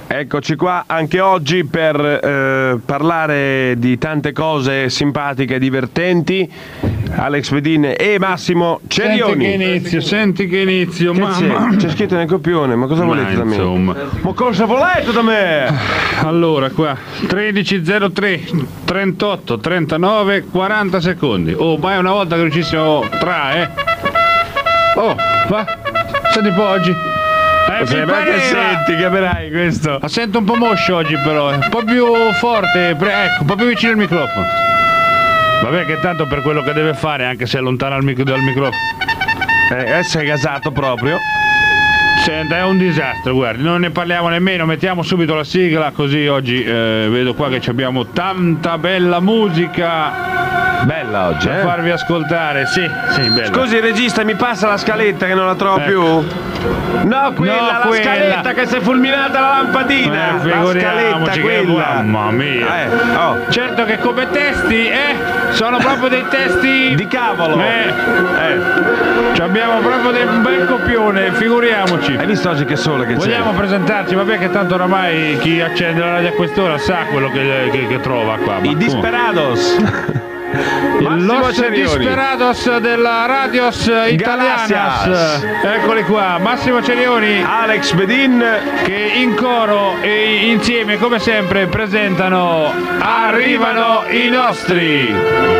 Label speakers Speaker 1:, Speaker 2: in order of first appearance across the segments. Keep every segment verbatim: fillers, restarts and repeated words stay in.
Speaker 1: Eccoci qua anche oggi per eh, parlare di tante cose simpatiche e divertenti. Alex Bedin e Massimo Cerioni.
Speaker 2: Senti che inizio, senti che inizio,
Speaker 1: Che
Speaker 2: mamma.
Speaker 1: c'è? C'è scritto nel copione, ma cosa
Speaker 2: Ma
Speaker 1: volete da me?
Speaker 2: insomma.
Speaker 1: Ma cosa volete da me?
Speaker 2: Allora, qua tredici zero tre trentotto trentanove quaranta secondi. Oh, mai una volta che riuscissimo tra, eh. Oh, va. Senti un po' oggi. Eh,
Speaker 1: Sì,
Speaker 2: mi
Speaker 1: ma che
Speaker 2: pareva.
Speaker 1: senti, capirai questo?
Speaker 2: La sento un po' moscio oggi però, un po' più forte, pre- ecco, un po' più vicino al microfono. Vabbè che tanto per quello che deve fare, anche se è lontano dal, mic- dal microfono.
Speaker 1: Eh, essere gasato proprio.
Speaker 2: Senta, è un disastro, guardi, non ne parliamo nemmeno, mettiamo subito la sigla, così oggi eh, vedo qua che abbiamo tanta bella musica
Speaker 1: Bella oggi,
Speaker 2: da
Speaker 1: eh?
Speaker 2: farvi ascoltare, sì, sì, bella.
Speaker 1: Scusi regista, mi passa la scaletta che non la trovo
Speaker 2: Ecco.
Speaker 1: più? No, quella,
Speaker 2: No,
Speaker 1: la
Speaker 2: quella.
Speaker 1: scaletta che si è fulminata la lampadina.
Speaker 2: Eh,
Speaker 1: la scaletta,
Speaker 2: figuriamoci che-
Speaker 1: quella.
Speaker 2: mamma mia.
Speaker 1: Eh, oh.
Speaker 2: Certo che come testi, eh, sono proprio dei testi
Speaker 1: Di cavolo.
Speaker 2: Eh,
Speaker 1: Eh.
Speaker 2: ci abbiamo proprio dei- un bel copione, figuriamoci.
Speaker 1: Hai visto oggi che sole che
Speaker 2: Vogliamo
Speaker 1: c'è?
Speaker 2: presentarci, vabbè che tanto oramai chi accende la radio a quest'ora sa quello che, che- che trova qua. ma
Speaker 1: I Disperados.
Speaker 2: Il Los
Speaker 1: Cerioni.
Speaker 2: Disperados della Radios Italianas.
Speaker 1: Gracias.
Speaker 2: Eccoli qua, Massimo Cerioni
Speaker 1: Alex Bedin.
Speaker 2: che in coro e insieme come sempre presentano Arrivano i nostri.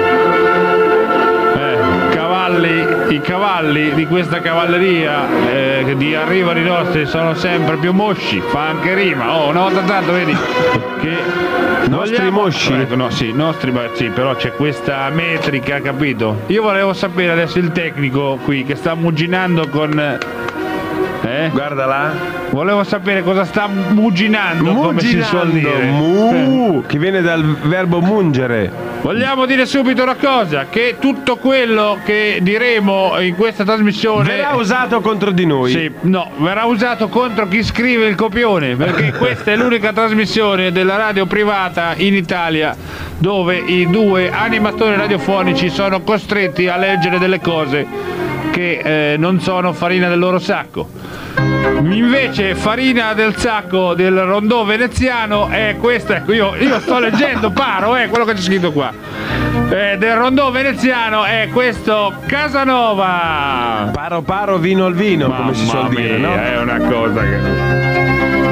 Speaker 2: Eh, cavalli, i cavalli di questa cavalleria eh, che di Arrivano i nostri sono sempre più mosci, fa anche rima. Oh, una volta tanto vedi che
Speaker 1: Nostri
Speaker 2: vogliamo-
Speaker 1: mosci?
Speaker 2: Ecco, no, sì, nostri, ma sì, però c'è questa metrica, capito? Io volevo sapere adesso il tecnico qui che sta muginando con eh?
Speaker 1: Guarda là.
Speaker 2: Volevo sapere cosa sta muginando, come si suol dire.
Speaker 1: Mu, che viene dal verbo mungere.
Speaker 2: Vogliamo dire subito una cosa, che tutto quello che diremo in questa trasmissione
Speaker 1: Verrà usato contro di noi.
Speaker 2: Sì, no, verrà usato contro chi scrive il copione, perché questa è l'unica trasmissione della radio privata in Italia dove i due animatori radiofonici sono costretti a leggere delle cose che eh, non sono farina del loro sacco. Invece farina del sacco del rondò veneziano è questa, ecco, io, io sto leggendo, paro, è eh, quello che c'è scritto qua. Eh, del rondò veneziano è questo Casanova.
Speaker 1: Paro paro vino al vino, come si suol dire,
Speaker 2: mia,
Speaker 1: no?
Speaker 2: È una cosa che...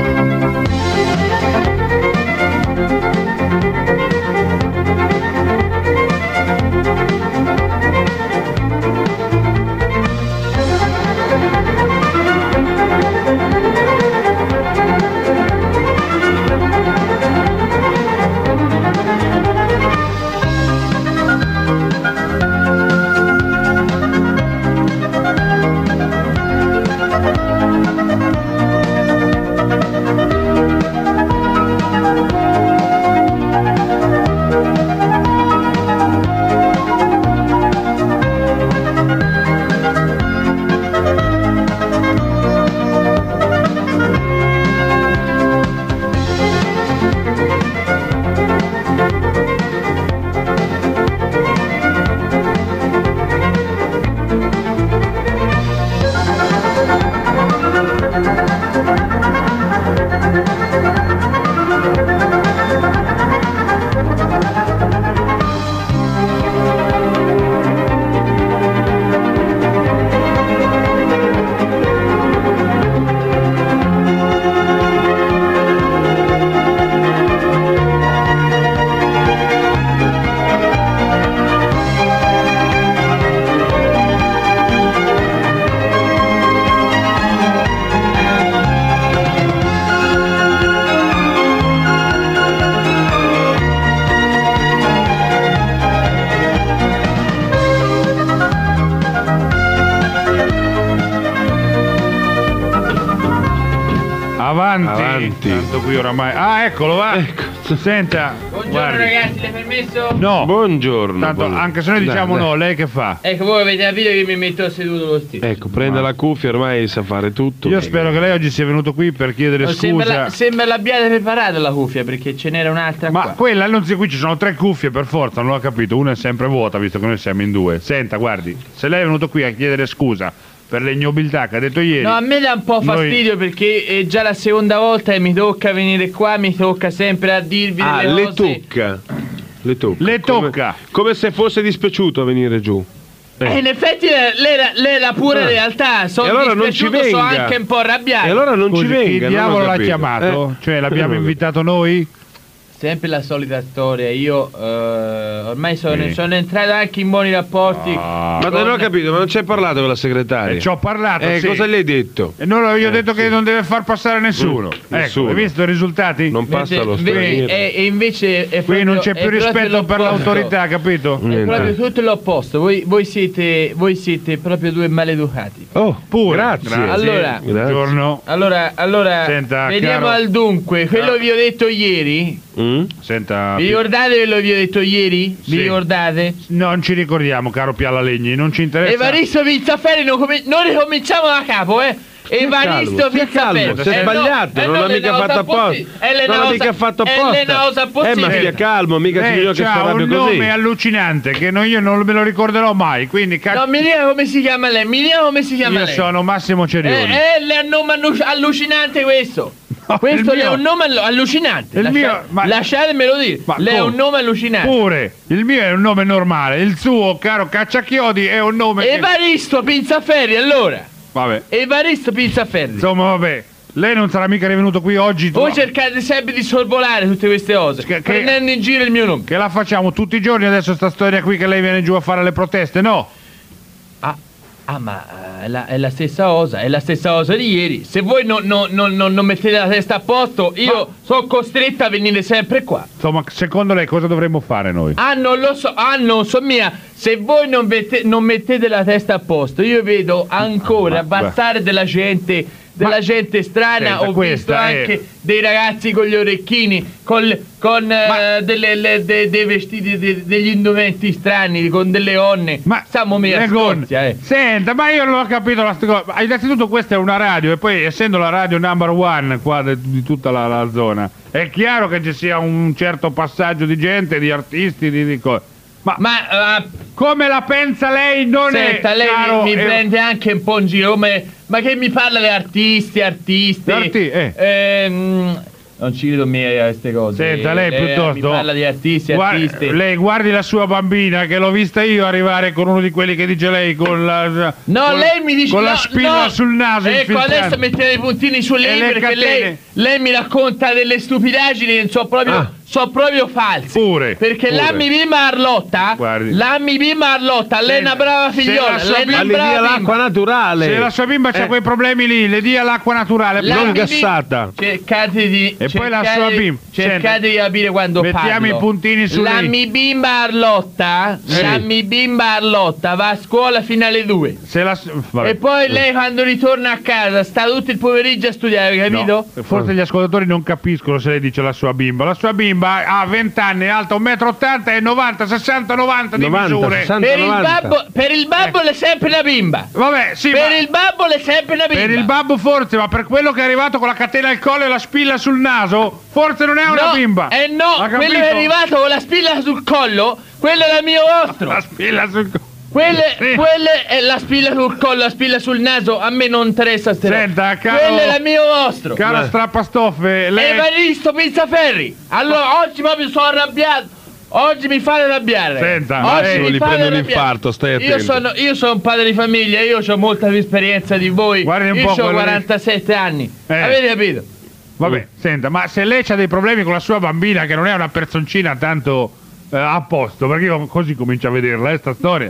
Speaker 2: Avanti.
Speaker 1: Avanti.
Speaker 2: Tanto qui oramai. Ah, eccolo, va.
Speaker 1: Ecco.
Speaker 2: Senta.
Speaker 3: Buongiorno
Speaker 2: guardi.
Speaker 3: ragazzi, le permesso?
Speaker 2: No.
Speaker 1: Buongiorno.
Speaker 2: Tanto,
Speaker 1: buongiorno.
Speaker 2: anche se noi diciamo
Speaker 1: Dai,
Speaker 2: no,
Speaker 1: dai.
Speaker 2: lei che fa?
Speaker 3: Ecco, voi avete capito che mi metto seduto lo stesso.
Speaker 1: Ecco, prende la cuffia, ormai sa fare tutto.
Speaker 2: Io spero che lei oggi sia venuto qui per chiedere
Speaker 3: Oh, sembra,
Speaker 2: scusa.
Speaker 3: la- sembra l'abbiate preparata la cuffia perché ce n'era un'altra
Speaker 2: Ma
Speaker 3: qua.
Speaker 2: quella non si, qui ci sono tre cuffie per forza, non l'ho capito, una è sempre vuota visto che noi siamo in due. Senta, guardi, se lei è venuto qui a chiedere scusa per l'ignobiltà che ha detto ieri.
Speaker 3: No, a me dà un po'
Speaker 2: Noi-
Speaker 3: fastidio perché è già la seconda volta che mi tocca venire qua, mi tocca sempre a dirvi
Speaker 1: Ah,
Speaker 3: delle
Speaker 1: le
Speaker 3: cose.
Speaker 1: tocca. Le tocca.
Speaker 2: Le tocca.
Speaker 1: Come, come se fosse dispiaciuto a venire giù.
Speaker 3: E in effetti lei lei- lei la pura
Speaker 1: Ah.
Speaker 3: realtà, sono
Speaker 1: E allora non ci
Speaker 3: dispiaciuto, sono
Speaker 1: venga.
Speaker 3: anche un po' arrabbiato.
Speaker 1: E allora non
Speaker 2: Scusi,
Speaker 1: ci venga.
Speaker 2: chi
Speaker 1: non ho
Speaker 2: diavolo l'ha
Speaker 1: capito.
Speaker 2: chiamato?
Speaker 1: Eh.
Speaker 2: Cioè l'abbiamo
Speaker 1: Eh,
Speaker 2: invitato noi?
Speaker 3: Sempre la solita storia, io eh, ormai sono,
Speaker 2: Sì.
Speaker 3: sono entrato anche in buoni rapporti.
Speaker 2: Ah.
Speaker 1: Ma non ho capito, ma non ci hai parlato con la segretaria?
Speaker 2: E ci ho parlato,
Speaker 1: Eh,
Speaker 2: sì.
Speaker 1: cosa le hai detto?
Speaker 2: E non l'ho- io ho
Speaker 1: Eh,
Speaker 2: detto
Speaker 1: sì.
Speaker 2: che non deve far passare nessuno.
Speaker 1: Mm,
Speaker 2: Ecco,
Speaker 1: nessuno.
Speaker 2: hai visto i risultati?
Speaker 1: Non passa
Speaker 3: Invece-
Speaker 1: lo
Speaker 3: ve-
Speaker 1: straniero.
Speaker 3: e, e invece è
Speaker 2: Qui
Speaker 3: proprio-
Speaker 2: non c'è
Speaker 3: è
Speaker 2: più
Speaker 3: proprio
Speaker 2: rispetto per
Speaker 3: l'opposto.
Speaker 2: l'autorità, capito?
Speaker 3: È
Speaker 1: Niente.
Speaker 3: proprio tutto l'opposto, voi, voi, siete, voi siete proprio due maleducati.
Speaker 1: Oh,
Speaker 2: Pure.
Speaker 1: grazie.
Speaker 2: Grazie.
Speaker 3: Allora-
Speaker 2: Buongiorno.
Speaker 3: Allora, allora
Speaker 2: Senta,
Speaker 3: veniamo
Speaker 2: caro-
Speaker 3: al dunque, quello che vi ho detto ieri,
Speaker 1: Mm?
Speaker 2: Senta,
Speaker 3: vi ricordate quello che vi ho detto ieri?
Speaker 2: Sì.
Speaker 3: Vi ricordate?
Speaker 2: non ci ricordiamo, caro Piallalegni, non ci interessa.
Speaker 3: Evaristo Pizzaferri, non, come- non ricominciamo da capo, eh! Evaristo
Speaker 1: calmo, stia
Speaker 3: Pizzaferri.
Speaker 1: calmo, si è
Speaker 3: Eh no,
Speaker 1: sbagliato,
Speaker 3: eh
Speaker 1: non
Speaker 3: no,
Speaker 1: l'ha
Speaker 3: le
Speaker 1: mica
Speaker 3: nausa
Speaker 1: fatto
Speaker 3: possi-
Speaker 1: apposta.
Speaker 3: è le
Speaker 1: Non l'ha
Speaker 3: nausa-
Speaker 1: mica fatto
Speaker 3: è le
Speaker 1: apposta.
Speaker 3: nausa
Speaker 1: Eh, ma
Speaker 3: possibili.
Speaker 1: stia calmo, mica
Speaker 2: Lei
Speaker 1: bisogna che
Speaker 2: c'ha
Speaker 1: si
Speaker 2: un
Speaker 1: arrabbia
Speaker 2: nome
Speaker 1: così.
Speaker 2: allucinante che non- io non me lo ricorderò mai, quindi ca-
Speaker 3: No, mi dica come si chiama lei, mi dica come si chiama
Speaker 2: io
Speaker 3: lei.
Speaker 2: sono Massimo
Speaker 3: Eh,
Speaker 2: Cerioni.
Speaker 3: eh, lei ha un nome allu- allucinante questo.
Speaker 2: No,
Speaker 3: Questo
Speaker 2: il
Speaker 3: è
Speaker 2: mio-
Speaker 3: un nome allu- allucinante.
Speaker 2: Il
Speaker 3: Lascia-
Speaker 2: mio- ma-
Speaker 3: Lasciatemelo dire.
Speaker 2: Ma
Speaker 3: lei è
Speaker 2: come?
Speaker 3: un nome allucinante.
Speaker 2: Pure, il mio è un nome normale, il suo, caro Cacciachiodi, è un nome che...
Speaker 3: Evaristo Pizzaferri, allora.
Speaker 2: Vabbè,
Speaker 3: Evaristo Pizzaferri.
Speaker 2: insomma, vabbè. Lei non sarà mica rivenuto qui oggi.
Speaker 3: Voi
Speaker 2: no,
Speaker 3: cercate sempre di sorvolare tutte queste cose,
Speaker 2: Che- che-
Speaker 3: prendendo in giro il mio nome.
Speaker 2: Che la facciamo tutti i giorni adesso sta storia qui che lei viene giù a fare le proteste, no?
Speaker 3: Ah, ah, ma eh, è la, è la stessa cosa, è la stessa cosa di ieri. Se voi non, non- non- non- non mettete la testa a posto, io sono costretta a venire sempre qua.
Speaker 2: Insomma, secondo lei cosa dovremmo fare noi?
Speaker 3: Ah, non lo so, ah, non so mia. Se voi non, mette- non mettete la testa a posto, io vedo ancora
Speaker 2: Ma-
Speaker 3: abbassare della gente, della
Speaker 2: Ma-
Speaker 3: gente strana.
Speaker 2: Senta,
Speaker 3: Ho visto
Speaker 2: questa è-
Speaker 3: anche dei ragazzi con gli orecchini, con, le- con eh,
Speaker 2: Ma-
Speaker 3: delle- le- de- dei vestiti, de- degli indumenti strani, con delle onne.
Speaker 2: Ma
Speaker 3: Stiamo mia
Speaker 2: le gonne-
Speaker 3: Scozia, eh.
Speaker 2: Senta, ma io non ho capito la st- cosa. Innanzitutto questa è una radio e poi essendo la radio number one qua de- di tutta la, la zona, è chiaro che ci sia un certo passaggio di gente, di artisti, di, di cose. Ma,
Speaker 3: Ma eh,
Speaker 2: come la pensa lei non
Speaker 3: senta,
Speaker 2: è
Speaker 3: lei
Speaker 2: caro,
Speaker 3: mi, mi
Speaker 2: è-
Speaker 3: prende anche un po' in giro, come, ma che mi parla di artisti, artisti.
Speaker 2: Arti- eh.
Speaker 3: Ehm, non ci credo mai a queste cose.
Speaker 2: Senta, lei
Speaker 3: Eh,
Speaker 2: piuttosto
Speaker 3: Mi parla di artisti,
Speaker 2: Guar-
Speaker 3: artisti.
Speaker 2: lei guardi la sua bambina che l'ho vista io arrivare con uno di quelli che dice lei con la
Speaker 3: No,
Speaker 2: con-
Speaker 3: lei mi dice
Speaker 2: con
Speaker 3: no,
Speaker 2: la spilla
Speaker 3: no.
Speaker 2: sul naso
Speaker 3: Ecco,
Speaker 2: infiltrata.
Speaker 3: adesso mettete i puntini sulle
Speaker 2: E
Speaker 3: i
Speaker 2: le
Speaker 3: perché lei,
Speaker 2: catene.
Speaker 3: lei mi racconta delle stupidaggini che so proprio,
Speaker 1: Ah.
Speaker 3: so proprio false.
Speaker 2: Pure,
Speaker 3: Perché
Speaker 2: pure.
Speaker 3: l'Ammi B Marlotta,
Speaker 2: Guardi.
Speaker 3: l'Ammi B Marlotta, lei è una
Speaker 2: Senta,
Speaker 3: brava
Speaker 2: se
Speaker 3: figliola,
Speaker 2: la sua
Speaker 3: lei è una
Speaker 1: Ma le dia
Speaker 3: brava
Speaker 1: l'acqua
Speaker 3: bimba.
Speaker 1: naturale.
Speaker 2: Se la sua bimba c'ha
Speaker 1: Eh.
Speaker 2: quei problemi lì, le dia l'acqua naturale.
Speaker 3: La
Speaker 1: Non
Speaker 3: Mimì-
Speaker 1: gassata.
Speaker 3: Cercate di
Speaker 2: E poi la
Speaker 3: cercate
Speaker 2: sua
Speaker 3: di-
Speaker 2: bimba.
Speaker 3: Cercate
Speaker 2: Senta,
Speaker 3: di capire quando
Speaker 2: mettiamo
Speaker 3: parlo.
Speaker 2: i puntini su
Speaker 3: La
Speaker 2: lei.
Speaker 3: mia bimba Arlotta,
Speaker 2: Sì.
Speaker 3: la mia bimba Arlotta va a scuola fino alle due.
Speaker 2: Se la vabbè.
Speaker 3: E poi lei quando ritorna a casa sta tutto il pomeriggio a studiare, capito?
Speaker 2: No, forse gli ascoltatori non capiscono se lei dice la sua bimba. La sua bimba ha venti anni, è alta un metro e ottanta e novanta, sessanta, novanta di
Speaker 1: novanta,
Speaker 2: misure.
Speaker 1: sessanta.
Speaker 3: Per il
Speaker 1: novanta.
Speaker 3: babbo, per il babbo è sempre una bimba.
Speaker 2: Vabbè, sì,
Speaker 3: Per
Speaker 2: ma
Speaker 3: il babbo è sempre una bimba.
Speaker 2: per il babbo forse, ma per quello che è arrivato con la catena al collo e la spilla sul naso, forse non è una
Speaker 3: No,
Speaker 2: bimba.
Speaker 3: eh no,
Speaker 2: Ha
Speaker 3: quello
Speaker 2: capito?
Speaker 3: è arrivato con la spilla sul collo, quello è il mio vostro.
Speaker 2: La spilla sul collo.
Speaker 3: Quelle,
Speaker 2: Sì.
Speaker 3: quelle è la spilla sul collo, la spilla sul naso, a me non interessa ste robe.
Speaker 2: Senta, caro-
Speaker 3: Quello è il mio vostro.
Speaker 2: Caro
Speaker 1: Beh.
Speaker 2: strappastoffe, lei...
Speaker 3: Evaristo Pizzaferri. Allora, oggi proprio sono arrabbiato. Oggi mi fate arrabbiare.
Speaker 2: Senta,
Speaker 3: oggi
Speaker 2: Massimo,
Speaker 3: mi
Speaker 1: gli
Speaker 3: fate
Speaker 1: prende un
Speaker 3: arrabbiare.
Speaker 1: infarto, stai
Speaker 3: Io
Speaker 1: attento.
Speaker 3: sono, io sono un padre di famiglia, io ho molta più esperienza di voi.
Speaker 2: Guardi un
Speaker 3: io
Speaker 2: po'
Speaker 3: ho
Speaker 2: quello di-
Speaker 3: quarantasette anni.
Speaker 2: Eh.
Speaker 3: Avete capito?
Speaker 2: Vabbè, senta, ma se lei ha dei problemi con la sua bambina, che non è una personcina tanto eh, a posto, perché io così comincio a vederla, eh, sta storia.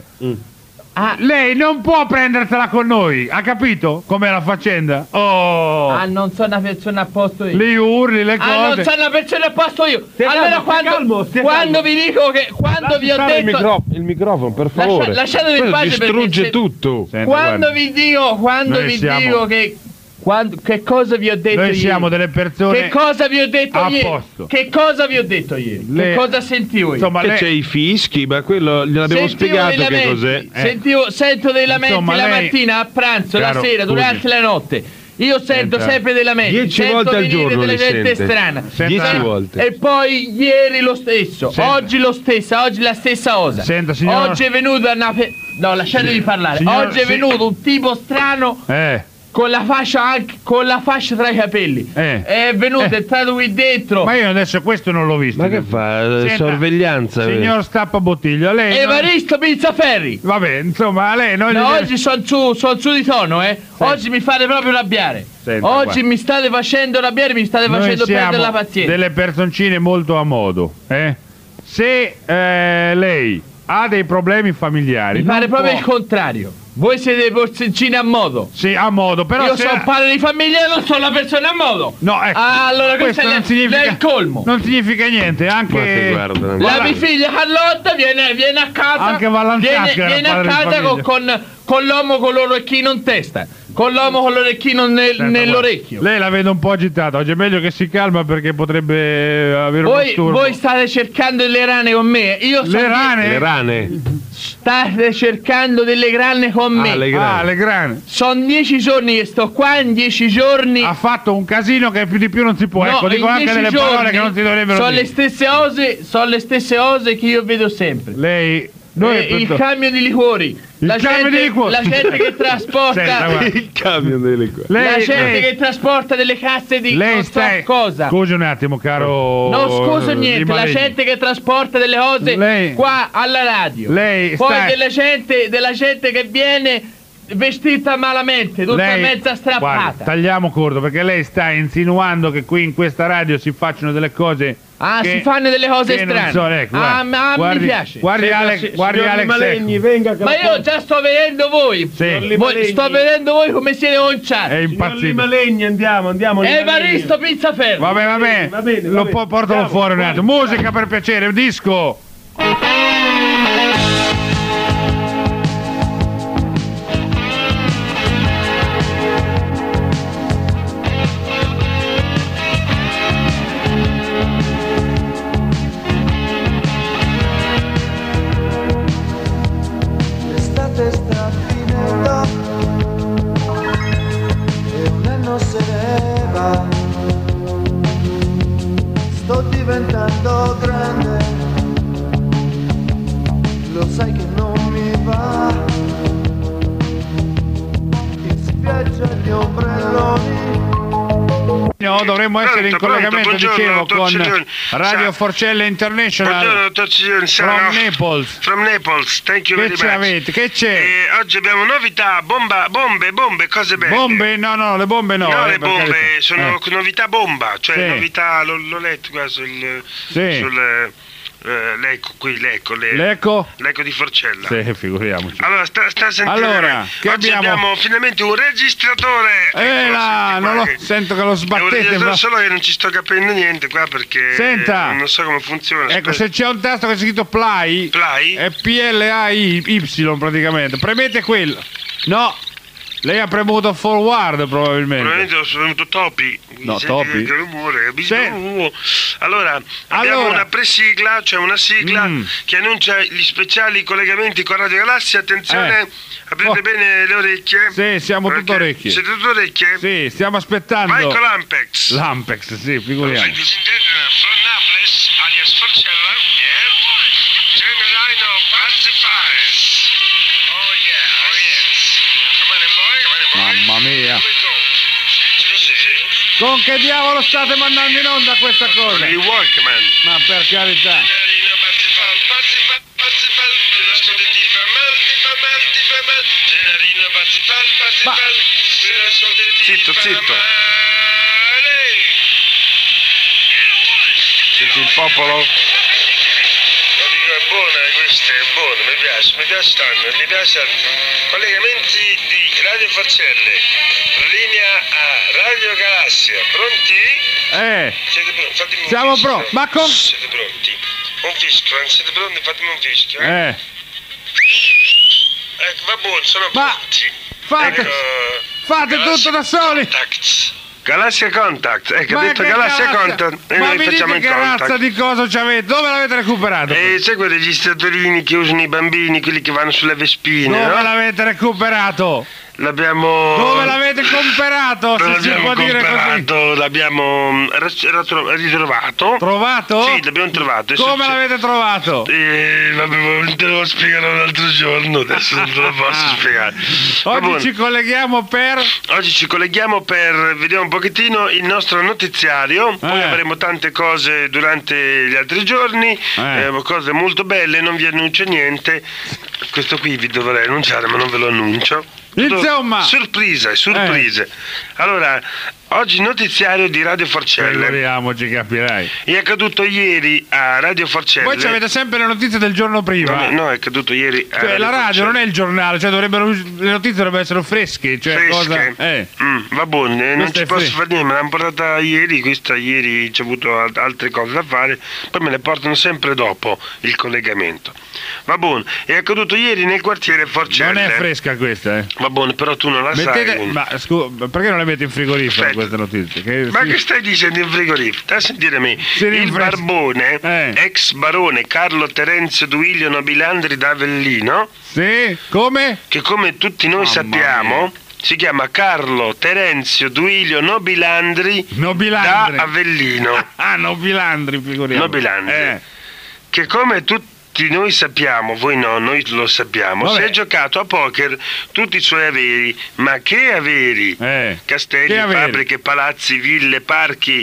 Speaker 3: Ah,
Speaker 2: Lei non può prendersela con noi, ha capito com'è la faccenda? Oh,
Speaker 3: ah, non sono una persona a posto io.
Speaker 2: le urli, le
Speaker 3: Ah, non
Speaker 2: cose.
Speaker 3: sono una persona a posto io.
Speaker 1: Stia
Speaker 3: Allora
Speaker 1: calmo, stia
Speaker 3: quando,
Speaker 1: calmo, stia
Speaker 3: quando
Speaker 1: calmo.
Speaker 3: vi dico che quando vi ho
Speaker 1: Lasci stare il,
Speaker 3: detto
Speaker 1: micro- il microfono, per
Speaker 3: Lascia-
Speaker 1: favore.
Speaker 3: lasciatemi in
Speaker 1: Quello
Speaker 3: pace perché
Speaker 1: distrugge
Speaker 3: se-
Speaker 1: tutto.
Speaker 2: Senta,
Speaker 3: quando
Speaker 2: guarda,
Speaker 3: vi dico quando
Speaker 2: Noi
Speaker 3: vi
Speaker 2: siamo-
Speaker 3: dico che quando, che cosa vi ho detto
Speaker 2: noi
Speaker 3: ieri?
Speaker 2: siamo delle persone
Speaker 3: Che cosa vi ho detto
Speaker 2: a
Speaker 3: ieri?
Speaker 2: posto.
Speaker 3: Che cosa vi ho detto ieri?
Speaker 2: Le-
Speaker 3: Che cosa sentivo io?
Speaker 2: Insomma,
Speaker 1: Che
Speaker 2: lei-
Speaker 1: c'è i fischi, ma quello gliel'abbiamo
Speaker 3: Sentivo
Speaker 1: spiegato
Speaker 3: dei
Speaker 1: che
Speaker 3: lamenti,
Speaker 1: cos'è.
Speaker 2: Eh.
Speaker 3: sentivo- sento dei lamenti
Speaker 2: Insomma,
Speaker 3: la
Speaker 2: lei-
Speaker 3: mattina, a pranzo,
Speaker 2: Caro,
Speaker 3: la sera,
Speaker 2: scusi.
Speaker 3: durante la notte. Io sento
Speaker 2: Senta.
Speaker 3: sempre della mente,
Speaker 1: Dieci
Speaker 3: sento
Speaker 1: volte al
Speaker 3: venire
Speaker 1: giorno
Speaker 3: delle
Speaker 1: li
Speaker 3: gente
Speaker 1: sente.
Speaker 3: strana.
Speaker 2: Senta.
Speaker 1: Dieci volte.
Speaker 3: E poi ieri lo stesso,
Speaker 2: Senta.
Speaker 3: oggi lo stesso, oggi la stessa cosa.
Speaker 2: Senta, signor-
Speaker 3: Oggi è venuto una pe- No, lasciatemi parlare.
Speaker 2: Signor-
Speaker 3: Oggi è
Speaker 2: sì.
Speaker 3: venuto un tipo strano
Speaker 2: Eh,
Speaker 3: con la fascia anche con la fascia tra i capelli.
Speaker 2: Eh.
Speaker 3: È venuto,
Speaker 2: Eh.
Speaker 3: è entrato qui dentro.
Speaker 2: ma io adesso questo non l'ho visto.
Speaker 1: Ma che fa?
Speaker 2: Senta,
Speaker 1: Sorveglianza?
Speaker 2: Signor Stappa Bottiglia, lei... non-
Speaker 3: Evaristo Pizzaferri.
Speaker 2: Vabbè, insomma, lei non...
Speaker 3: No,
Speaker 2: gli-
Speaker 3: oggi sono su, son su di tono, eh. Oggi mi fate proprio arrabbiare.
Speaker 2: Senta,
Speaker 3: Oggi
Speaker 2: guarda.
Speaker 3: mi state facendo arrabbiare, mi state
Speaker 2: Noi
Speaker 3: facendo
Speaker 2: siamo
Speaker 3: perdere la pazienza.
Speaker 2: delle personcine molto a modo, eh? Se eh, lei ha dei problemi familiari...
Speaker 3: Mi
Speaker 2: non
Speaker 3: pare proprio
Speaker 2: può-
Speaker 3: il contrario. Voi siete dei porzoncini a modo.
Speaker 2: Sì, a modo, però
Speaker 3: Io
Speaker 2: se...
Speaker 3: sono padre di famiglia e non sono una persona a modo.
Speaker 2: No, ecco,
Speaker 3: Ah, allora
Speaker 2: questo
Speaker 3: questo è
Speaker 2: non
Speaker 3: il-
Speaker 2: significa...
Speaker 3: è il colmo.
Speaker 2: Non significa niente, anche...
Speaker 1: Ma che guarda,
Speaker 3: La
Speaker 2: Guarda-
Speaker 3: mia figlia Carlotta viene, viene a casa.
Speaker 2: Anche Vallantasca
Speaker 3: viene,
Speaker 2: era
Speaker 3: viene a
Speaker 2: padre di
Speaker 3: casa con,
Speaker 2: famiglia.
Speaker 3: con, con l'uomo con l'orecchino in testa. Con l'uomo con l'orecchino nel-
Speaker 2: Senta,
Speaker 3: nell'orecchio.
Speaker 2: guarda, lei la vedo un po' agitata, oggi è meglio che si calma perché potrebbe eh, avere un
Speaker 3: Voi,
Speaker 2: disturbo.
Speaker 3: voi state cercando delle rane con me. Io so
Speaker 2: Le
Speaker 3: che-
Speaker 2: rane?
Speaker 1: Le rane?
Speaker 3: State cercando delle rane con me.
Speaker 1: Ah, le
Speaker 2: Ah,
Speaker 1: grane.
Speaker 2: le grane.
Speaker 3: Sono dieci giorni che sto qua, in dieci giorni.
Speaker 2: Ha fatto un casino che più di più non si può.
Speaker 3: No,
Speaker 2: ecco, dico
Speaker 3: in
Speaker 2: anche
Speaker 3: dieci
Speaker 2: delle
Speaker 3: giorni
Speaker 2: parole che non si dovrebbero
Speaker 3: sono
Speaker 2: dire.
Speaker 3: le stesse cose, sono le stesse cose che io vedo sempre.
Speaker 2: Lei... Noi
Speaker 3: Eh, il
Speaker 2: per-
Speaker 3: cambio di liquori.
Speaker 2: Il
Speaker 3: la,
Speaker 2: cambio
Speaker 3: gente,
Speaker 2: di liquori.
Speaker 3: la gente che trasporta.
Speaker 2: Senta, guarda.
Speaker 1: Il camion delle qua.
Speaker 2: lei,
Speaker 3: la gente
Speaker 2: lei-
Speaker 3: che trasporta delle casse di
Speaker 2: lei
Speaker 3: non so
Speaker 2: sta...
Speaker 3: cosa.
Speaker 2: Scusi un attimo, caro...
Speaker 3: Non scuso niente, la
Speaker 2: Rimalegni.
Speaker 3: gente che trasporta delle cose
Speaker 2: Lei-
Speaker 3: qua alla radio.
Speaker 2: Lei
Speaker 3: Poi
Speaker 2: sta...
Speaker 3: della gente, della gente che viene vestita malamente, tutta
Speaker 2: Lei-
Speaker 3: mezza strappata.
Speaker 2: Guardi, tagliamo corto perché lei sta insinuando che qui in questa radio si facciano delle cose.
Speaker 3: Ah,
Speaker 2: che-
Speaker 3: si fanno delle cose
Speaker 2: che non
Speaker 3: strane.
Speaker 2: so, ecco,
Speaker 3: ah,
Speaker 2: guardi,
Speaker 3: ma
Speaker 2: guardi-
Speaker 3: mi piace.
Speaker 2: Guardi,
Speaker 1: Senta,
Speaker 2: Alex,
Speaker 1: si-
Speaker 2: guardi
Speaker 1: signor
Speaker 2: Alex
Speaker 1: Malegni,
Speaker 2: Ecco.
Speaker 1: venga che
Speaker 3: Ma
Speaker 1: la
Speaker 3: io già sto vedendo voi.
Speaker 2: Sì.
Speaker 3: Voi- sto vedendo voi come siete conciati.
Speaker 2: È
Speaker 1: Signor
Speaker 2: impazzito.
Speaker 1: Limalegni, andiamo, andiamo.
Speaker 3: Evaristo Pizzaferri.
Speaker 2: Vabbè, vabbè,
Speaker 1: Va bene, va
Speaker 2: lo
Speaker 1: bene.
Speaker 2: po- portalo
Speaker 1: Andiamo,
Speaker 2: fuori un
Speaker 1: fuori,
Speaker 2: attimo. Musica per piacere, disco.
Speaker 4: L'estate sta finendo e un anno se ne va. Sto diventando grande, lo sai che non mi va. In spiaggia gli ombrelloni.
Speaker 2: No, dovremmo essere in
Speaker 5: Pronto,
Speaker 2: collegamento,
Speaker 5: pronto, buongiorno,
Speaker 2: dicevo,
Speaker 5: dottor
Speaker 2: con
Speaker 5: Signori.
Speaker 2: Radio
Speaker 5: Sa-
Speaker 2: Forcella International
Speaker 5: Buongiorno, dottor Signori. Sa-
Speaker 2: from
Speaker 5: no.
Speaker 2: Naples.
Speaker 5: From Naples, thank you
Speaker 2: Che
Speaker 5: very
Speaker 2: ce
Speaker 5: much.
Speaker 2: avete? Che c'è?
Speaker 5: Eh, oggi abbiamo novità, bomba, bombe, bombe, cose belle.
Speaker 2: Bombe? No, no, le bombe no.
Speaker 5: No,
Speaker 2: eh,
Speaker 5: le
Speaker 2: per
Speaker 5: bombe
Speaker 2: carità.
Speaker 5: sono
Speaker 2: Eh.
Speaker 5: novità bomba, cioè
Speaker 2: Sì.
Speaker 5: novità, l'ho, l'ho letto qua sul...
Speaker 2: Sì.
Speaker 5: sul eh, l'eco, qui, l'eco, le-
Speaker 2: L'eco?
Speaker 5: l'eco di Forcella.
Speaker 2: Sì, figuriamoci.
Speaker 5: Allora, sta, sta sentendo.
Speaker 2: Allora, che
Speaker 5: oggi
Speaker 2: abbiamo?
Speaker 5: finalmente un registratore.
Speaker 2: Eh
Speaker 5: Eccolo,
Speaker 2: là,
Speaker 5: senti
Speaker 2: non
Speaker 5: qua
Speaker 2: lo
Speaker 5: che-
Speaker 2: sento che lo
Speaker 5: È un
Speaker 2: sbattete.
Speaker 5: registratore,
Speaker 2: ma-
Speaker 5: solo che non ci sto capendo niente qua perché
Speaker 2: Senta.
Speaker 5: eh, non so come funziona.
Speaker 2: Ecco,
Speaker 5: Aspetta.
Speaker 2: se c'è un tasto che è scritto play,
Speaker 5: Play?
Speaker 2: è P L A I Y praticamente. Premete quello. No, lei ha premuto forward probabilmente.
Speaker 5: Probabilmente ho venuto topi.
Speaker 2: No,
Speaker 5: Senti
Speaker 2: topi?
Speaker 5: Che rumore,
Speaker 2: Sì.
Speaker 5: uh. Allora, abbiamo
Speaker 2: Allora.
Speaker 5: una presigla, cioè una sigla
Speaker 2: Mm.
Speaker 5: che annuncia gli speciali collegamenti con Radio Galassia. Attenzione,
Speaker 2: Eh.
Speaker 5: aprite
Speaker 2: Oh.
Speaker 5: bene le orecchie.
Speaker 2: Sì, siamo tutte
Speaker 5: Perché-
Speaker 2: orecchie.
Speaker 5: Siete tutte orecchie?
Speaker 2: Sì, stiamo aspettando.
Speaker 5: Vai con l'Ampex.
Speaker 2: L'Ampex, sì, figuriamo.
Speaker 5: Ladies and gentlemen, from Naples, alias Forcella, yeah. Generino Parzifare. Oh yeah, oh yes. Come on boy, come on boy.
Speaker 2: Mamma mia.
Speaker 5: Here we go. Sì, sì, sì.
Speaker 2: Con che diavolo state mandando in onda questa cosa?
Speaker 5: Il Walkman.
Speaker 2: Ma per carità.
Speaker 5: Generino Parzifal, Parzifal, Parzifal. Se lo ascolti ti fa mal, ti fa mal, ti fa mal. Generino Parzifal, Parzifal. Se lo ascolti ti
Speaker 1: Zitto,
Speaker 5: fa
Speaker 1: zitto.
Speaker 5: male.
Speaker 1: Senti il popolo?
Speaker 5: Lo dico, è buona questa, è buona, mi piace, mi piace tanto, mi piace tanto. Collegamenti di Radio Forcelle, linea a Radio Galassia, pronti?
Speaker 2: Eh,
Speaker 5: Siete pronti? Fatemi un
Speaker 2: Siamo
Speaker 5: fischio.
Speaker 2: pronti, ma con-
Speaker 5: Siete pronti? Un fischio, eh? Siete pronti? Fatemi un fischio, eh?
Speaker 2: eh.
Speaker 5: Ecco, va buono, sono
Speaker 2: Ma
Speaker 5: pronti.
Speaker 2: fate,
Speaker 5: Ecco,
Speaker 2: fate
Speaker 5: Galassia
Speaker 2: tutto da soli.
Speaker 5: Contacts.
Speaker 1: Galassia Contact. Ecco, ha
Speaker 2: Ma
Speaker 1: detto
Speaker 2: che
Speaker 1: Galassia
Speaker 2: galassia?
Speaker 1: Contact. E
Speaker 2: Ma
Speaker 1: noi
Speaker 2: mi
Speaker 1: facciamo
Speaker 2: dite
Speaker 1: il
Speaker 2: che
Speaker 1: contact.
Speaker 2: razza di cosa ci avete? Dove l'avete recuperato?
Speaker 5: E sai quei registratorini che usano i bambini, quelli che vanno sulle vespine,
Speaker 2: Dove
Speaker 5: no?
Speaker 2: l'avete recuperato?
Speaker 5: L'abbiamo...
Speaker 2: Dove l'avete comperato? Se si può dire così.
Speaker 5: L'abbiamo ritrovato.
Speaker 2: Trovato?
Speaker 5: Sì, l'abbiamo trovato.
Speaker 2: Come l'avete trovato?
Speaker 5: Eh, vabbè, te lo spiegherò un altro giorno, adesso non te lo posso spiegare.
Speaker 2: Oggi ci colleghiamo per...
Speaker 5: Oggi ci colleghiamo per vedere un pochettino il nostro notiziario, eh. Poi avremo tante cose durante gli altri giorni, eh. Eh, cose molto belle, non vi annuncio niente. Questo qui vi dovrei annunciare, ma non ve lo annuncio.
Speaker 2: Insomma,
Speaker 5: sorprese, sorprese. Eh. Allora, oggi notiziario di Radio Forcelle.
Speaker 2: Figuriamoci, capirai.
Speaker 5: È accaduto ieri a Radio Forcelle.
Speaker 2: Voi ci avete sempre le notizie del giorno prima.
Speaker 5: No, no, è accaduto ieri a
Speaker 2: cioè,
Speaker 5: Radio
Speaker 2: la radio
Speaker 5: Forcelle.
Speaker 2: Non è il giornale, cioè dovrebbero, le notizie dovrebbero essere fresche. Cioè
Speaker 5: fresche.
Speaker 2: Cosa, eh.
Speaker 5: mm, va buone, non ci posso fare niente, me l'hanno portata ieri, questa ieri c'è avuto altre cose da fare, poi me le portano sempre dopo il collegamento. Va buono, è accaduto ieri nel quartiere Forcelle.
Speaker 2: Non è fresca questa, eh.
Speaker 5: Va buono, però tu non la
Speaker 2: Mettete,
Speaker 5: sai.
Speaker 2: Ma scusa, perché non le metti in frigorifero? Aspetta. Queste notizie? Che,
Speaker 5: ma
Speaker 2: sì.
Speaker 5: Che stai dicendo in frigorifero? Stai a sentire me. Il barbone, eh. ex barone Carlo Terenzio Duilio Nobilandri d'Avellino.
Speaker 2: Sì, come?
Speaker 5: Che come tutti noi
Speaker 2: Mamma
Speaker 5: sappiamo
Speaker 2: mia.
Speaker 5: Si chiama Carlo Terenzio Duilio Nobilandri,
Speaker 2: Nobilandri.
Speaker 5: da Avellino.
Speaker 2: Ah, Nobilandri, figuriamo.
Speaker 5: Nobilandri.
Speaker 2: Eh.
Speaker 5: Che come tutti noi sappiamo, voi no, noi lo sappiamo,
Speaker 2: Vabbè.
Speaker 5: Si è giocato a poker tutti i suoi averi, ma che averi?
Speaker 2: Eh.
Speaker 5: Castelli,
Speaker 2: che averi?
Speaker 5: fabbriche, palazzi, ville, parchi,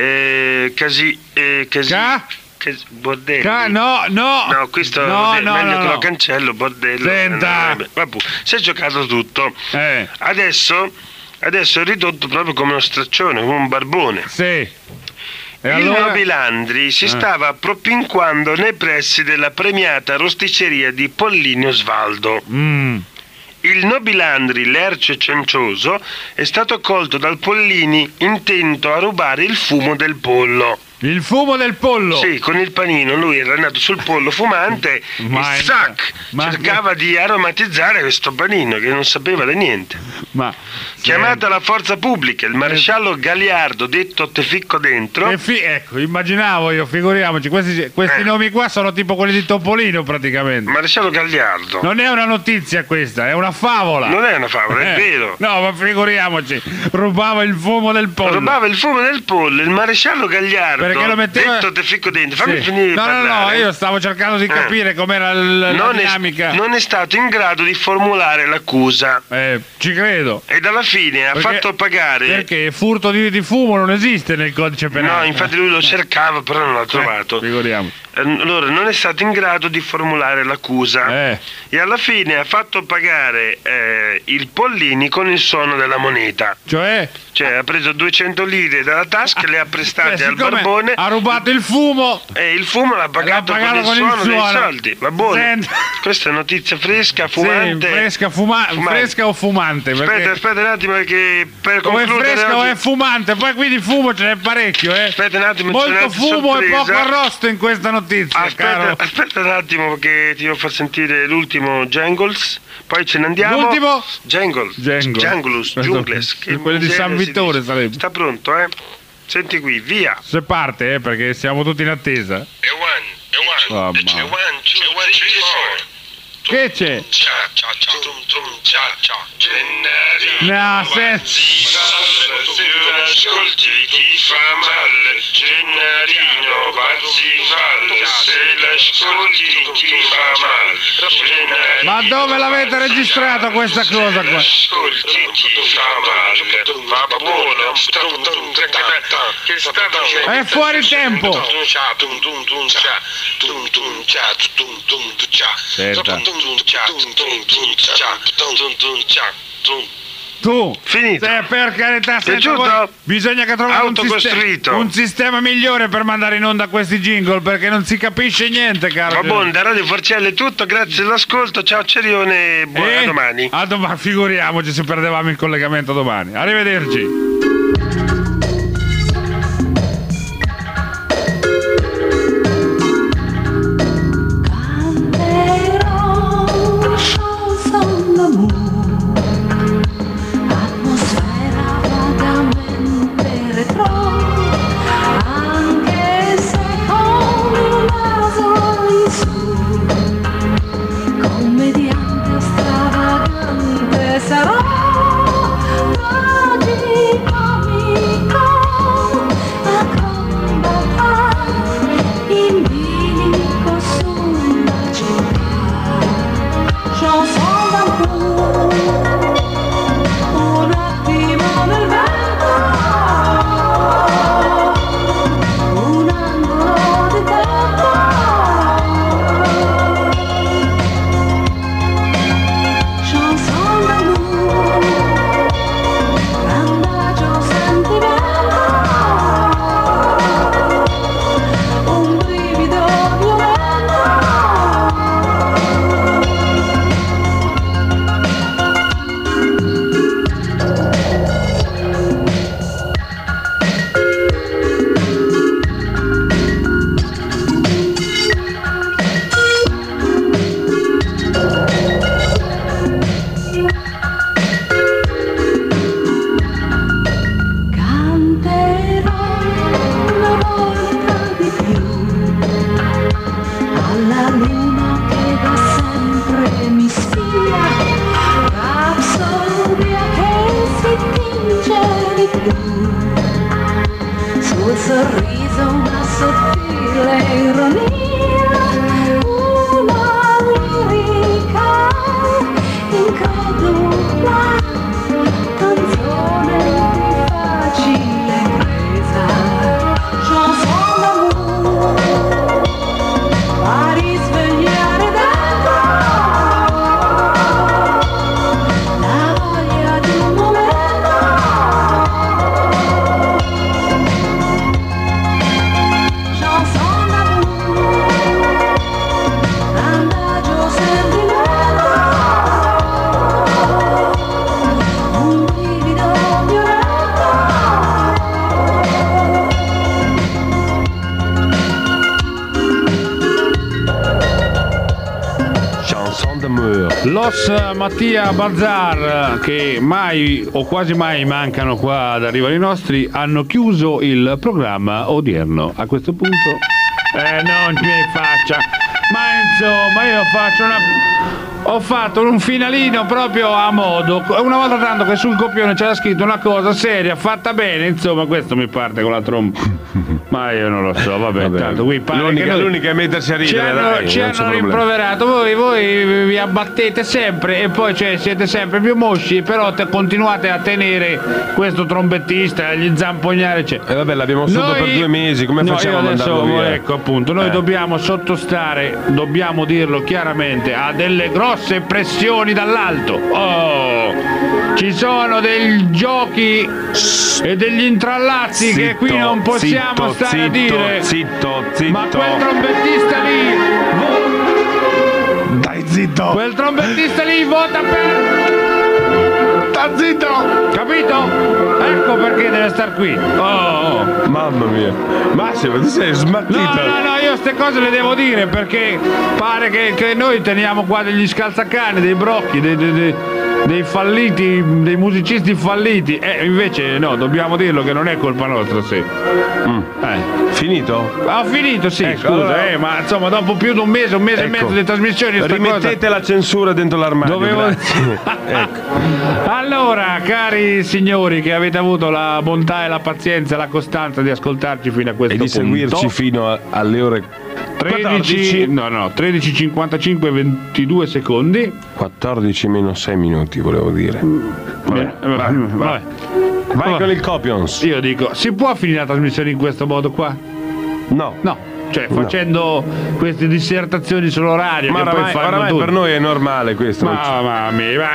Speaker 5: eh, casi, eh, casi,
Speaker 2: Ca?
Speaker 5: casi bordelli.
Speaker 2: Ca? No, no.
Speaker 5: No, questo
Speaker 2: no,
Speaker 5: è
Speaker 2: no,
Speaker 5: meglio
Speaker 2: no,
Speaker 5: che
Speaker 2: no.
Speaker 5: lo cancello, bordello.
Speaker 2: Senta.
Speaker 5: Eh, vabbè, si è giocato tutto.
Speaker 2: Eh.
Speaker 5: Adesso, adesso è ridotto proprio come uno straccione, come un barbone.
Speaker 2: Sì. E
Speaker 5: il
Speaker 2: allora?
Speaker 5: Nobilandri si
Speaker 2: eh.
Speaker 5: stava propinquando nei pressi della premiata rosticceria di Pollini Osvaldo.
Speaker 2: Mm.
Speaker 5: Il Nobilandri, lercio e cencioso, è stato colto dal Pollini intento a rubare il fumo del pollo.
Speaker 2: Il fumo del pollo?
Speaker 5: Sì, con il panino lui era andato sul pollo fumante
Speaker 2: ma
Speaker 5: e zac,
Speaker 2: ma
Speaker 5: cercava
Speaker 2: che...
Speaker 5: di aromatizzare questo panino che non sapeva da niente.
Speaker 2: Ma
Speaker 5: Chiamata la forza pubblica, il maresciallo Gagliardo, detto Te ficco dentro.
Speaker 2: Che fi... Ecco, immaginavo io, figuriamoci, questi, questi
Speaker 5: eh.
Speaker 2: nomi qua sono tipo quelli di Topolino praticamente.
Speaker 5: Maresciallo Gagliardo.
Speaker 2: Non è una notizia questa, è una favola.
Speaker 5: Non è una favola,
Speaker 2: eh.
Speaker 5: è vero.
Speaker 2: No, ma figuriamoci, rubava il fumo del pollo.
Speaker 5: Rubava il fumo del pollo, il maresciallo Gagliardo.
Speaker 2: Perché lo metteva...
Speaker 5: Detto Te ficco dentro, fammi
Speaker 2: sì.
Speaker 5: finire di
Speaker 2: no,
Speaker 5: parlare.
Speaker 2: No, no, io stavo cercando di capire eh. com'era l- la
Speaker 5: non
Speaker 2: dinamica.
Speaker 5: È, non è stato in grado di formulare l'accusa.
Speaker 2: Eh, ci credo.
Speaker 5: Ed alla fine
Speaker 2: perché,
Speaker 5: ha fatto pagare...
Speaker 2: Perché furto di, di fumo non esiste nel codice penale.
Speaker 5: No, infatti lui lo cercava, però non l'ha trovato.
Speaker 2: Eh, figuriamo.
Speaker 5: Allora, non è stato in grado di formulare l'accusa
Speaker 2: eh.
Speaker 5: e alla fine ha fatto pagare eh, il Pollini con il suono della moneta.
Speaker 2: Cioè?
Speaker 5: Cioè ha preso duecento lire dalla tasca e le ha prestate
Speaker 2: cioè,
Speaker 5: al barbone.
Speaker 2: Ha rubato il fumo
Speaker 5: e il fumo l'ha pagato,
Speaker 2: l'ha pagato
Speaker 5: con, il
Speaker 2: con il
Speaker 5: suono dei
Speaker 2: suono.
Speaker 5: soldi. Va buono. Questa è notizia fresca, fumante.
Speaker 2: Sì, fresca, fuma- fumante. Fresca o fumante?
Speaker 5: Aspetta,
Speaker 2: perché...
Speaker 5: aspetta un attimo perché per
Speaker 2: o è
Speaker 5: concludere
Speaker 2: fresca
Speaker 5: oggi...
Speaker 2: o è fumante, poi qui di fumo ce n'è parecchio, eh.
Speaker 5: Aspetta un attimo,
Speaker 2: molto fumo
Speaker 5: sorpresa.
Speaker 2: e poco arrosto in questa notizia,
Speaker 5: aspetta,
Speaker 2: caro.
Speaker 5: Aspetta un attimo che ti devo far sentire l'ultimo Jangles, poi ce ne andiamo.
Speaker 2: L'ultimo?
Speaker 5: Jangles.
Speaker 2: Jangles.
Speaker 5: Jangles, Jungles. Che
Speaker 2: quello di San Vittore sarebbe.
Speaker 5: Sta pronto, eh? Senti qui, via.
Speaker 2: Se parte, eh, perché siamo tutti in attesa.
Speaker 5: E one, e one,
Speaker 2: oh,
Speaker 5: e two, e one, two, one, three, four.
Speaker 2: Che c'è?
Speaker 5: Cia, cia, cia, tum, tum, cia, cia. Gennarino,
Speaker 2: no, se...
Speaker 5: se non ascolti ti fa male. Gennarino, bazzi falle. Se l'ascolti ti fa male.
Speaker 2: Ma dove l'avete registrato questa cosa qua?
Speaker 5: Ascolti ti fa male. Va buono. Che sta facendo?
Speaker 2: È fuori tempo. Senta. Tu,
Speaker 5: finito.
Speaker 2: Se per carità,
Speaker 5: senta,
Speaker 2: bisogna che trovare un, siste- un sistema migliore per mandare in onda questi jingle, perché non si capisce niente, caro.
Speaker 5: Va buono, da Radio Forcelle è tutto, grazie dell'ascolto, ciao Cerione, buona
Speaker 2: e
Speaker 5: a domani.
Speaker 2: A domani, figuriamoci se perdevamo il collegamento domani. Arrivederci.
Speaker 6: Sarò sottile ironia, una lirica incredula, canzone di facile presa, chanson d'amour, a risvegliare dentro la voglia di un momento. Chanson d'amour, andagio sentimento, un brivido violento.
Speaker 1: Chanson d'amour.
Speaker 2: Los Mattia Bazar, che mai o quasi mai mancano qua ad Arrivano i Nostri, hanno chiuso il programma odierno. A questo punto, eh, non mi faccia, ma insomma, io faccio una. Ho fatto un finalino proprio a modo, una volta tanto che sul copione c'era scritto una cosa seria, fatta bene, insomma, questo mi parte con la tromba. Ma io non lo so, vabbè,
Speaker 1: Vabbè.
Speaker 2: tanto qui pare
Speaker 1: L'unica,
Speaker 2: che noi-
Speaker 1: l'unica è mettersi a
Speaker 2: ci
Speaker 1: ridere,
Speaker 2: hanno,
Speaker 1: dai,
Speaker 2: ci
Speaker 1: non c'è
Speaker 2: hanno
Speaker 1: problema.
Speaker 2: rimproverato, voi, voi vi abbattete sempre e poi cioè, siete sempre più mosci, però te- continuate a tenere questo trombettista, a gli zampognare, eccetera.
Speaker 1: E vabbè, l'abbiamo sotto
Speaker 2: Noi-
Speaker 1: per due mesi, come
Speaker 2: no,
Speaker 1: facciamo a
Speaker 2: io adesso,
Speaker 1: mandarlo via?
Speaker 2: ecco appunto, noi
Speaker 1: Eh.
Speaker 2: dobbiamo sottostare, dobbiamo dirlo chiaramente, a delle grosse pressioni dall'alto. Oh, ci sono dei giochi e degli intrallazzi che qui non possiamo
Speaker 1: zitto,
Speaker 2: stare
Speaker 1: zitto,
Speaker 2: a dire.
Speaker 1: Zitto, zitto.
Speaker 2: Ma quel trombettista lì, vo-
Speaker 1: Dai, zitto.
Speaker 2: quel trombettista lì vota per.
Speaker 1: Sta zitto.
Speaker 2: Capito? Ecco perché deve star qui. Oh, oh.
Speaker 1: Mamma mia. Massimo, ti sei smattito.
Speaker 2: No, no, no, io queste cose le devo dire perché pare che, che noi teniamo qua degli scalzacani, dei brocchi, dei, dei, dei, dei falliti, dei musicisti falliti. E invece no, dobbiamo dirlo che non è colpa nostra, sì.
Speaker 1: Mm.
Speaker 2: Eh.
Speaker 1: Finito?
Speaker 2: Ho finito, sì,
Speaker 1: Ecco,
Speaker 2: scusa,
Speaker 1: allora-
Speaker 2: eh, ma insomma dopo più di un mese, un mese e
Speaker 1: Ecco.
Speaker 2: mezzo di trasmissioni sta
Speaker 1: Rimettete la censura dentro l'armadio.
Speaker 2: Dovevo-
Speaker 1: grazie. Ecco.
Speaker 2: Allora, cari signori che avete avuto la bontà e la pazienza e la costanza di ascoltarci fino a questo
Speaker 1: E di
Speaker 2: punto,
Speaker 1: seguirci fino a- alle ore
Speaker 2: tredici,
Speaker 1: quattordici.
Speaker 2: no, no, tredici e cinquantacinque ventidue secondi.
Speaker 1: quattordici meno sei minuti, volevo dire. Vabbè,
Speaker 2: Eh, vabbè, vabbè.
Speaker 1: Vai
Speaker 2: Vabbè.
Speaker 1: con il copions.
Speaker 2: Io dico, si può finire la trasmissione in questo modo qua?
Speaker 1: No.
Speaker 2: No, cioè facendo queste dissertazioni sull'orario
Speaker 1: Ma
Speaker 2: che poi
Speaker 1: oramai,
Speaker 2: fanno
Speaker 1: oramai
Speaker 2: tutti.
Speaker 1: per noi è normale questo. non c'è-
Speaker 2: Mamma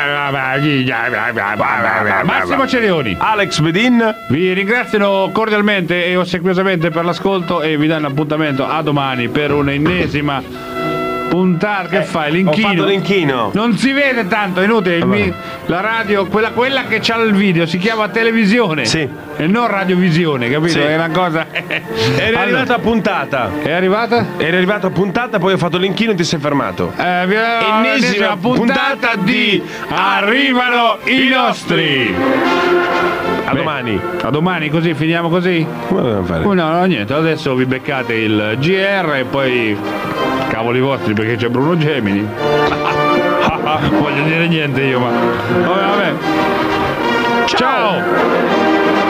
Speaker 2: mia, Massimo Cerioni,
Speaker 1: Alex Bedin.
Speaker 2: vi ringraziano cordialmente e ossequiosamente per l'ascolto e vi danno appuntamento a domani per un'ennesima puntata. Che fai? L'inchino?
Speaker 1: Ho fatto l'inchino.
Speaker 2: Non si vede tanto, è inutile. il
Speaker 1: Vabbè.
Speaker 2: mi- la radio, quella, quella che c'ha il video si chiama televisione
Speaker 1: Sì.
Speaker 2: e non radiovisione, capito?
Speaker 1: Sì.
Speaker 2: È una cosa.
Speaker 1: Eri
Speaker 2: Allora,
Speaker 1: arrivato a puntata.
Speaker 2: è arrivata?
Speaker 1: Eri arrivato a puntata, poi ho fatto l'inchino e ti sei fermato.
Speaker 2: Eh, vi-
Speaker 1: Ennesima
Speaker 2: ennesima puntata di Arrivano i nostri.
Speaker 1: A
Speaker 2: Beh,
Speaker 1: domani.
Speaker 2: A domani, così finiamo così?
Speaker 1: Come dobbiamo fare?
Speaker 2: Oh, no, no, niente, adesso vi beccate il G R e poi cavoli vostri perché c'è Bruno Gemini. Voglio dire niente io, ma vabbè, vabbè. Ciao.